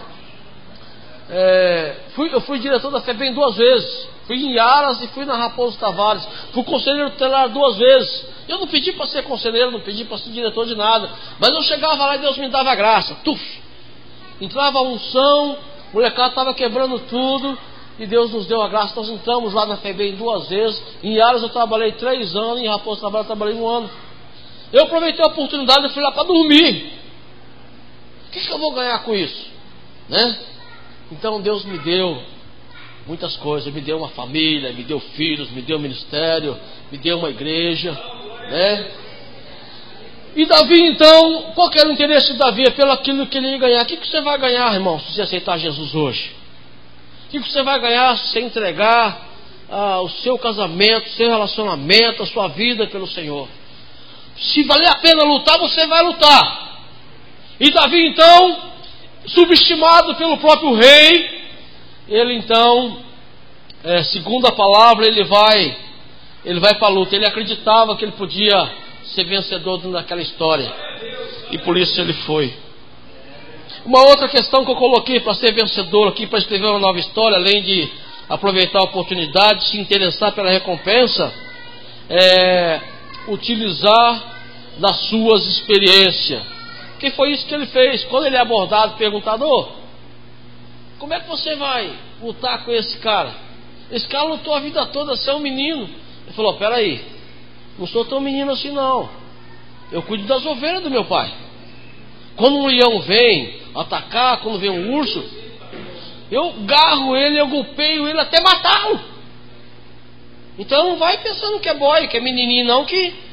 Eu fui diretor da FEBEM 2 vezes. Fui em Aras e fui na Raposo Tavares. Fui conselheiro tutelar 2 vezes. Eu não pedi para ser conselheiro, não pedi para ser diretor de nada. Mas eu chegava lá e Deus me dava graça. Tuf! Entrava a unção, o molecado estava quebrando tudo. E Deus nos deu a graça. Nós entramos lá na FEBEM 2 vezes. Em Aras eu trabalhei 3 anos. Em Raposo Tavares eu trabalhei 1 ano. Eu aproveitei a oportunidade e fui lá para dormir. O que eu vou ganhar com isso? Né? Então Deus me deu muitas coisas. Me deu uma família, me deu filhos, me deu ministério, me deu uma igreja, né? E Davi, então, qual que era o interesse de Davi? É pelo aquilo que ele ia ganhar. O que você vai ganhar, irmão, se você aceitar Jesus hoje? O que você vai ganhar se você entregar o seu casamento, o seu relacionamento, a sua vida pelo Senhor? Se valer a pena lutar, você vai lutar. E Davi, então, subestimado pelo próprio rei, ele então, segundo a palavra, ele vai para a luta. Ele acreditava que ele podia ser vencedor naquela história, e por isso ele foi. Uma outra questão que eu coloquei para ser vencedor aqui, para escrever uma nova história, além de aproveitar a oportunidade, se interessar pela recompensa, é utilizar das suas experiências. Que foi isso que ele fez. Quando ele é abordado, perguntado: como é que você vai lutar com esse cara? Esse cara lutou a vida toda, você é um menino. Ele falou: peraí, não sou tão menino assim não. Eu cuido das ovelhas do meu pai. Quando um leão vem atacar, quando vem um urso, eu garro ele, eu golpeio ele até matá-lo. Então não vai pensando que é boy, que é menininho não, que...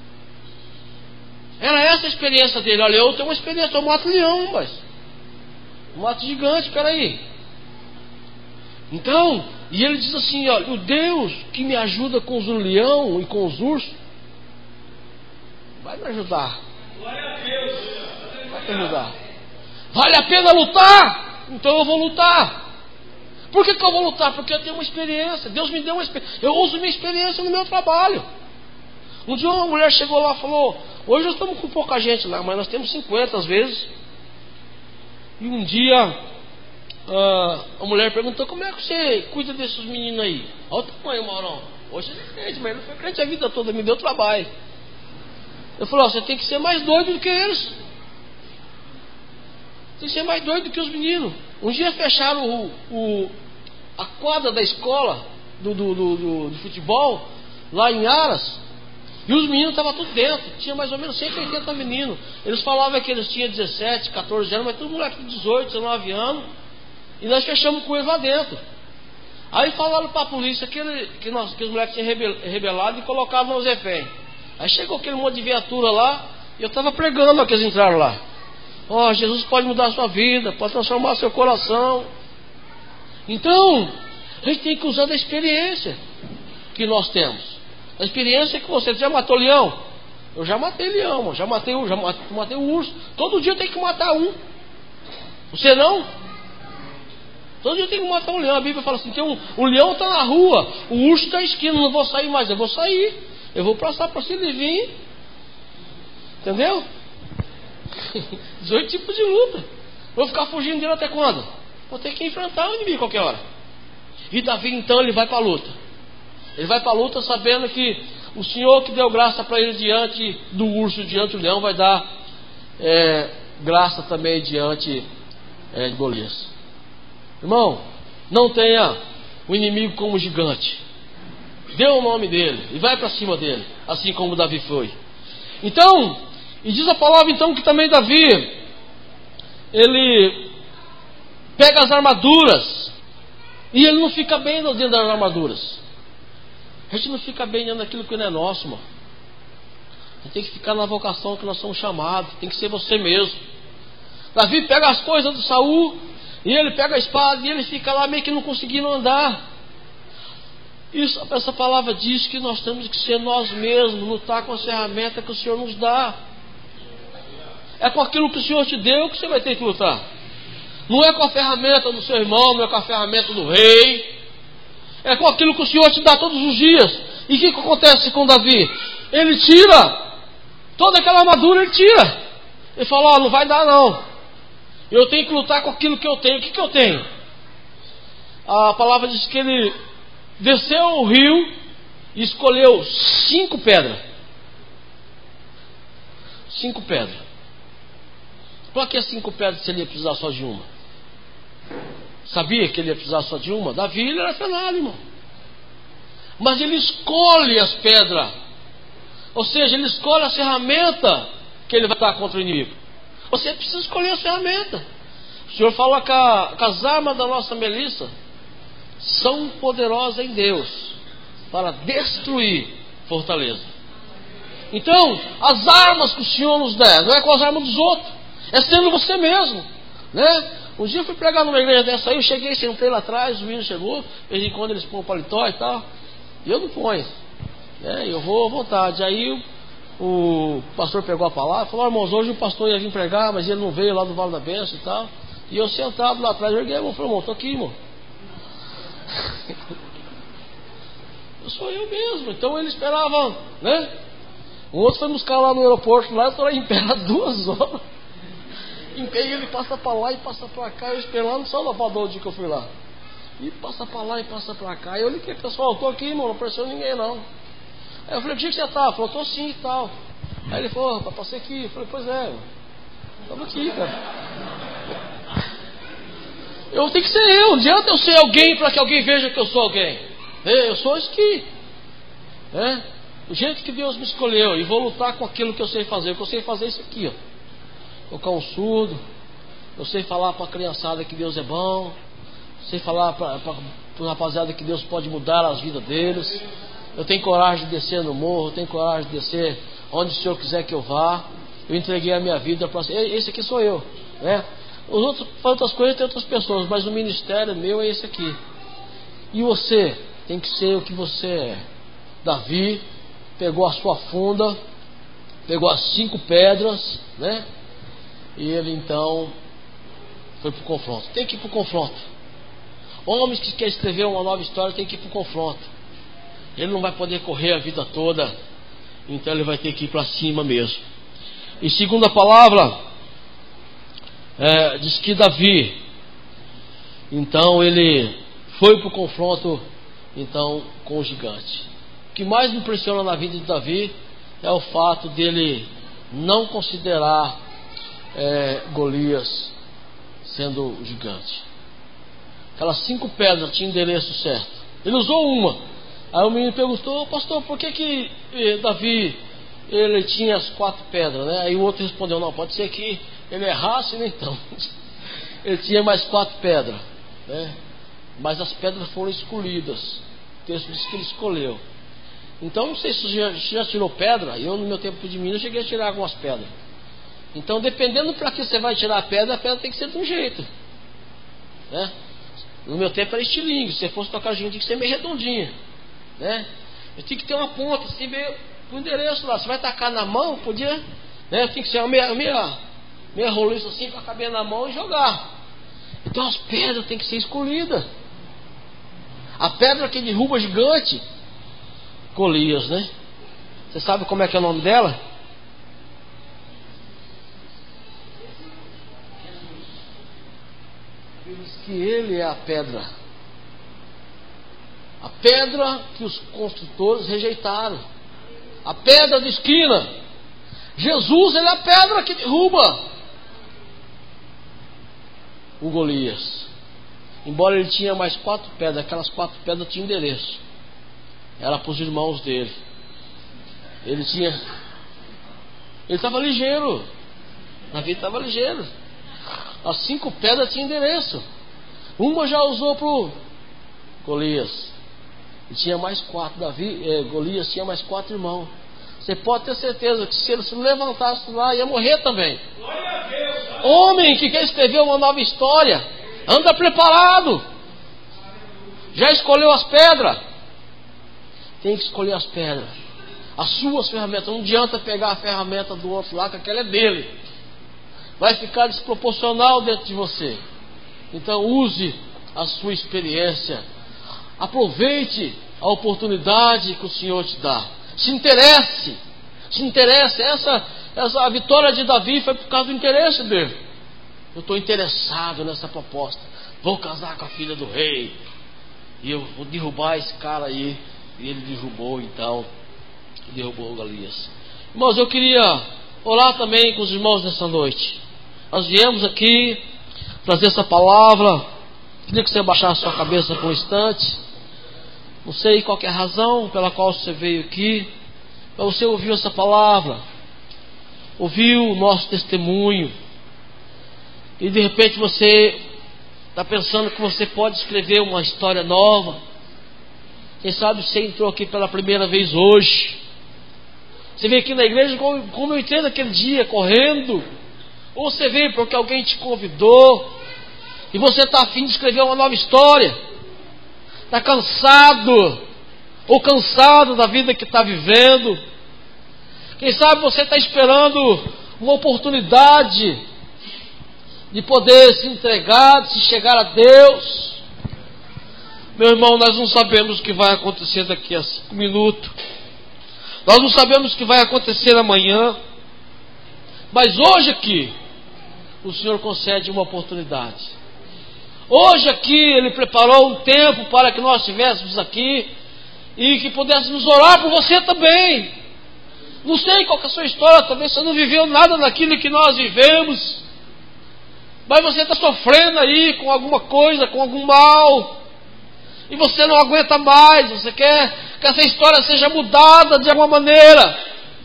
Era essa a experiência dele. Olha, eu tenho uma experiência, eu mato leão, mas eu mato gigante, peraí. Então, e ele diz assim: olha, o Deus que me ajuda com os leão e com os ursos vai me ajudar. Vai me ajudar. Vale a pena lutar? Então eu vou lutar. Por que eu vou lutar? Porque eu tenho uma experiência. Deus me deu uma experiência. Eu uso minha experiência no meu trabalho. Um dia uma mulher chegou lá e falou: hoje nós estamos com pouca gente lá, mas nós temos 50 às vezes. E um dia a mulher perguntou: como é que você cuida desses meninos aí? Olha o tamanho, Maurão. Hoje ele é crente, mas ele foi crente a vida toda, me deu trabalho. Eu falei: você tem que ser mais doido do que eles. Tem que ser mais doido do que os meninos. Um dia fecharam a quadra da escola do futebol lá em Aras. E os meninos estavam tudo dentro. Tinha mais ou menos 180 meninos. Eles falavam que eles tinham 17, 14 anos, mas tudo moleque de 18, 19 anos. E nós fechamos com eles lá dentro. Aí falaram para a polícia que os moleques tinham rebelado e colocavam nos reféns. Aí chegou aquele monte de viatura lá, e eu estava pregando que eles entraram lá. Jesus pode mudar a sua vida, pode transformar seu coração. Então, a gente tem que usar da experiência que nós temos. A experiência que você já matou leão. Eu já matei leão, já matei o urso. Todo dia eu tenho que matar um. Você não? Todo dia eu tenho que matar um leão. A Bíblia fala assim: o leão está na rua, o urso está na esquina, não vou sair mais. Eu vou sair. Eu vou passar por cima e vir. Entendeu? 18 tipos de luta. Vou ficar fugindo dele até quando? Vou ter que enfrentar o inimigo a qualquer hora. E Davi então ele vai para a luta. Ele vai para a luta sabendo que o Senhor que deu graça para ele diante do urso, diante do leão, vai dar graça também diante de Golias. Irmão, não tenha o inimigo como gigante. Dê o nome dele e vai para cima dele, assim como Davi foi. Então, e diz a palavra então que também Davi, ele pega as armaduras e ele não fica bem dentro das armaduras. A gente não fica bem dentro daquilo que não é nosso, irmão. A gente tem que ficar na vocação que nós somos chamados. Tem que ser você mesmo. Davi pega as coisas do Saul, e ele pega a espada, e ele fica lá meio que não conseguindo andar. Essa palavra diz que nós temos que ser nós mesmos, lutar com a ferramenta que o Senhor nos dá. É com aquilo que o Senhor te deu que você vai ter que lutar. Não é com a ferramenta do seu irmão, não é com a ferramenta do rei. É com aquilo que o Senhor te dá todos os dias. E o que acontece com Davi? Ele tira toda aquela armadura, ele tira. Ele fala, não vai dar não. Eu tenho que lutar com aquilo que eu tenho. O que eu tenho? A palavra diz que ele desceu ao rio e escolheu 5 pedras. 5 pedras. Para que 5 pedras se ele ia precisar só de uma? Sabia que ele ia precisar só de uma? Davi, ele era treinado, irmão. Mas ele escolhe as pedras. Ou seja, ele escolhe a ferramenta que ele vai estar contra o inimigo. Você precisa escolher a ferramenta. O Senhor fala que as armas da nossa Melissa são poderosas em Deus para destruir fortaleza. Então, as armas que o Senhor nos dá, não é com as armas dos outros, é sendo você mesmo, né? Um dia eu fui pregar numa igreja dessa aí, eu cheguei, sentei lá atrás, o menino chegou, de vez em quando eles põem o paletó e tal, e eu não ponho, né? Eu vou à vontade. Aí o pastor pegou a palavra, falou, irmãos, hoje o pastor ia vir pregar, mas ele não veio lá do Vale da Bênção e tal, e eu sentado lá atrás, eu erguei a mão, falei, irmão, tô aqui, irmão. Eu sou eu mesmo. Então ele esperava, né? O outro foi buscar lá no aeroporto, lá eu estou lá em pé há 2 horas. Em pé, ele passa para lá e passa para cá. Eu espero lá no Salvador o dia que eu fui lá. E passa para lá e passa para cá. E eu liguei, pessoal, eu estou aqui, irmão, não apareceu ninguém não. Aí eu falei, que dia que você está? Ele falou, estou sim e tal. Aí ele falou, rapaz, passei aqui. Eu falei, pois é, estava aqui, cara. Eu tenho que ser eu, não adianta eu ser alguém para que alguém veja que eu sou alguém. Eu sou isso aqui. O jeito que Deus me escolheu. E vou lutar com aquilo que eu sei fazer. O que eu sei fazer é isso aqui, ó. Tocar um surdo. Eu sei falar para a criançada que Deus é bom. Sei falar para a rapaziada que Deus pode mudar as vidas deles. Eu tenho coragem de descer no morro. Eu tenho coragem de descer onde o Senhor quiser que eu vá. Eu entreguei a minha vida para... Esse aqui sou eu, né? Os outros fazem outras coisas, tem outras pessoas, mas o ministério meu é esse aqui. E você tem que ser o que você é. Davi pegou a sua funda, pegou as 5 pedras, né? E ele então foi para o confronto. Tem que ir para o confronto. Homens que querem escrever uma nova história tem que ir para o confronto. Ele não vai poder correr a vida toda, então ele vai ter que ir para cima mesmo. E segunda palavra, diz que Davi, então ele foi para o confronto então com o gigante. O que mais me impressiona na vida de Davi é o fato dele não considerar Golias sendo o gigante. Aquelas 5 pedras tinham endereço certo. Ele usou uma. Aí o menino perguntou, pastor, por que Davi ele tinha as 4 pedras, né? Aí o outro respondeu, não, pode ser que ele errasse, né? Então ele tinha mais 4 pedras, né? Mas as pedras foram escolhidas. O texto diz que ele escolheu. Então não sei se você já tirou pedra. Eu no meu tempo de menino cheguei a tirar algumas pedras. Então dependendo para que você vai tirar a pedra tem que ser de um jeito, né? No meu tempo era estilingue. Se você fosse tocar junto tinha que ser meio redondinha, né? Eu tinha que ter uma ponta assim meio com endereço lá. Você vai tacar na mão, podia, né? Tinha que ser uma meia roliça assim para caber na mão e jogar. Então as pedras têm que ser escolhidas. A pedra que derruba gigante, Golias, né? Você sabe como é que é o nome dela? Diz que ele é a pedra. A pedra que os construtores rejeitaram. A pedra de esquina. Jesus, ele é a pedra que derruba o Golias. Embora ele tinha mais 4 pedras, aquelas 4 pedras tinham endereço. Era para os irmãos dele. Ele estava ligeiro. Davi estava ligeiro. As 5 pedras tinham endereço. Uma já usou para o Golias. E tinha mais 4. Golias tinha mais 4 irmãos. Você pode ter certeza que se ele se levantasse lá, ia morrer também. Homem que quer escrever uma nova história, anda preparado. Já escolheu as pedras. tem que escolher as pedras. As suas ferramentas. Não adianta pegar a ferramenta do outro lá, que aquela é dele. Vai ficar desproporcional dentro de você. Então use a sua experiência. Aproveite a oportunidade que o Senhor te dá. Se interesse. Se interesse. A vitória de Davi foi por causa do interesse dele. Eu estou interessado nessa proposta. Vou casar com a filha do rei. E eu vou derrubar esse cara aí. E ele derrubou então. Derrubou Golias. Irmãos, eu queria orar também com os irmãos nessa noite. Nós viemos aqui trazer essa palavra. Queria que você abaixasse a sua cabeça por um instante. Não sei qual que é a razão pela qual você veio aqui, mas você ouviu essa palavra, ouviu o nosso testemunho, e de repente você está pensando que você pode escrever uma história nova. Quem sabe você entrou aqui pela primeira vez hoje. Você veio aqui na igreja como eu entrei naquele dia, correndo. Ou você veio porque alguém te convidou e você está a fim de escrever uma nova história. Está cansado ou cansado da vida que está vivendo. Quem sabe você está esperando uma oportunidade de poder se entregar, de se chegar a Deus. Meu irmão, nós não sabemos o que vai acontecer daqui a 5 minutos. Nós não sabemos o que vai acontecer amanhã. Mas hoje aqui, o Senhor concede uma oportunidade. Hoje aqui, Ele preparou um tempo para que nós estivéssemos aqui e que pudéssemos orar por você também. Não sei qual que é a sua história, talvez você não viveu nada daquilo que nós vivemos, mas você está sofrendo aí com alguma coisa, com algum mal, e você não aguenta mais, você quer que essa história seja mudada de alguma maneira.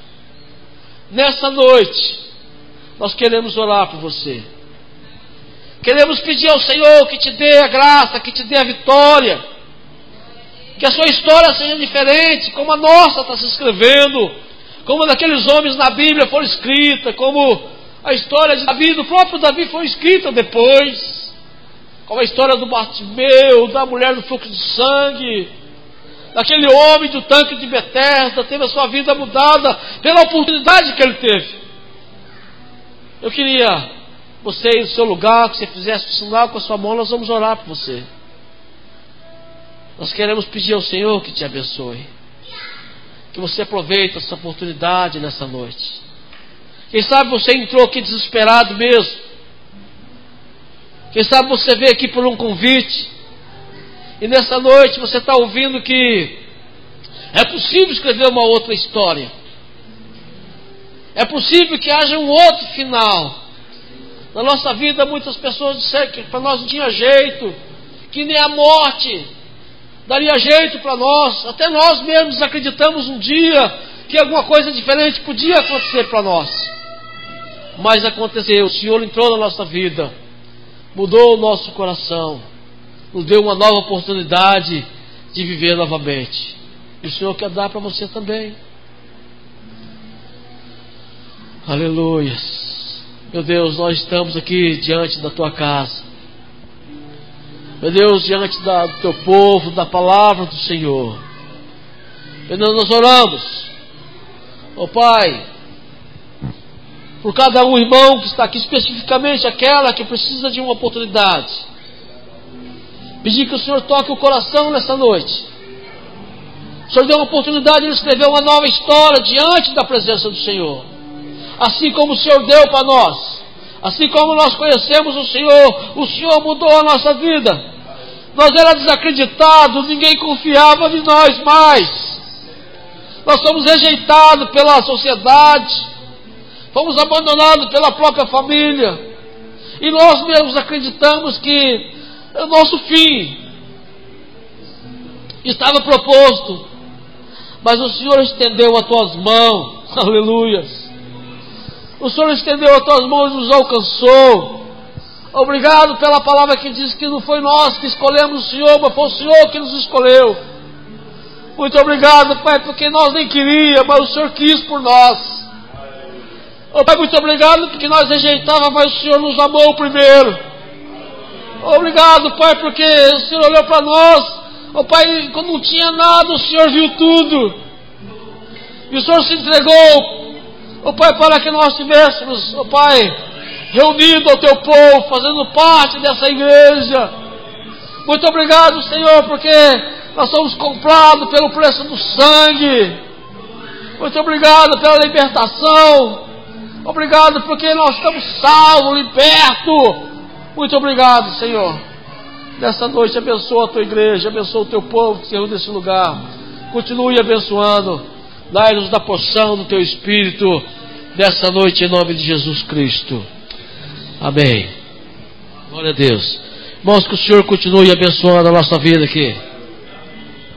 Nessa noite, nós queremos orar por você. Queremos pedir ao Senhor que te dê a graça, que te dê a vitória, que a sua história seja diferente, como a nossa está se escrevendo, como daqueles homens na Bíblia foram escrita, como a história de Davi, do próprio Davi, foi escrita depois, como a história do Bartimeu, da mulher do fluxo de sangue, daquele homem do tanque de Betesda, teve a sua vida mudada pela oportunidade que ele teve. Eu queria você ir no seu lugar, que você fizesse o sinal com a sua mão, nós vamos orar por você. Nós queremos pedir ao Senhor que te abençoe, que você aproveite essa oportunidade nessa noite. Quem sabe você entrou aqui desesperado mesmo. Quem sabe você veio aqui por um convite, e nessa noite você está ouvindo que é possível escrever uma outra história. É possível que haja um outro final. Na nossa vida, muitas pessoas disseram que para nós não tinha jeito, que nem a morte daria jeito para nós. Até nós mesmos acreditamos um dia que alguma coisa diferente podia acontecer para nós. Mas aconteceu, o Senhor entrou na nossa vida, mudou o nosso coração, nos deu uma nova oportunidade de viver novamente. E o Senhor quer dar para você também. Aleluia. Meu Deus, nós estamos aqui diante da Tua casa. Meu Deus, diante do Teu povo, da palavra do Senhor. Meu Deus, nós oramos, ó Pai, por cada um irmão que está aqui, especificamente aquela que precisa de uma oportunidade. Pedir que o Senhor toque o coração nessa noite. O Senhor deu uma oportunidade de escrever uma nova história diante da presença do Senhor. Assim como o Senhor deu para nós, assim como nós conhecemos o Senhor mudou a nossa vida. Nós éramos desacreditados, ninguém confiava em nós mais. Nós somos rejeitados pela sociedade, fomos abandonados pela própria família, e nós mesmos acreditamos que o nosso fim estava proposto, mas o Senhor estendeu as Tuas mãos, aleluia. O Senhor estendeu as Tuas mãos e nos alcançou. Obrigado pela palavra que diz que não foi nós que escolhemos o Senhor, mas foi o Senhor que nos escolheu. Muito obrigado, Pai, porque nós nem queríamos, mas o Senhor quis por nós. Oh, Pai, muito obrigado porque nós rejeitávamos, mas o Senhor nos amou primeiro. Obrigado, Pai, porque o Senhor olhou para nós, Ó Pai, quando não tinha nada, o Senhor viu tudo. E o Senhor se entregou, ó Pai, para que nós estivéssemos, ó Pai, reunido ao Teu povo, fazendo parte dessa igreja. Muito obrigado, Senhor, porque nós somos comprados pelo preço do sangue. Muito obrigado pela libertação. Obrigado porque nós estamos salvos, libertos. Muito obrigado, Senhor. Nessa noite abençoa a Tua igreja, abençoa o Teu povo que se reúne nesse lugar. Continue abençoando. Dai-nos da porção do Teu Espírito nessa noite, em nome de Jesus Cristo. Amém. Glória a Deus. Irmãos, que o Senhor continue abençoando a nossa vida aqui.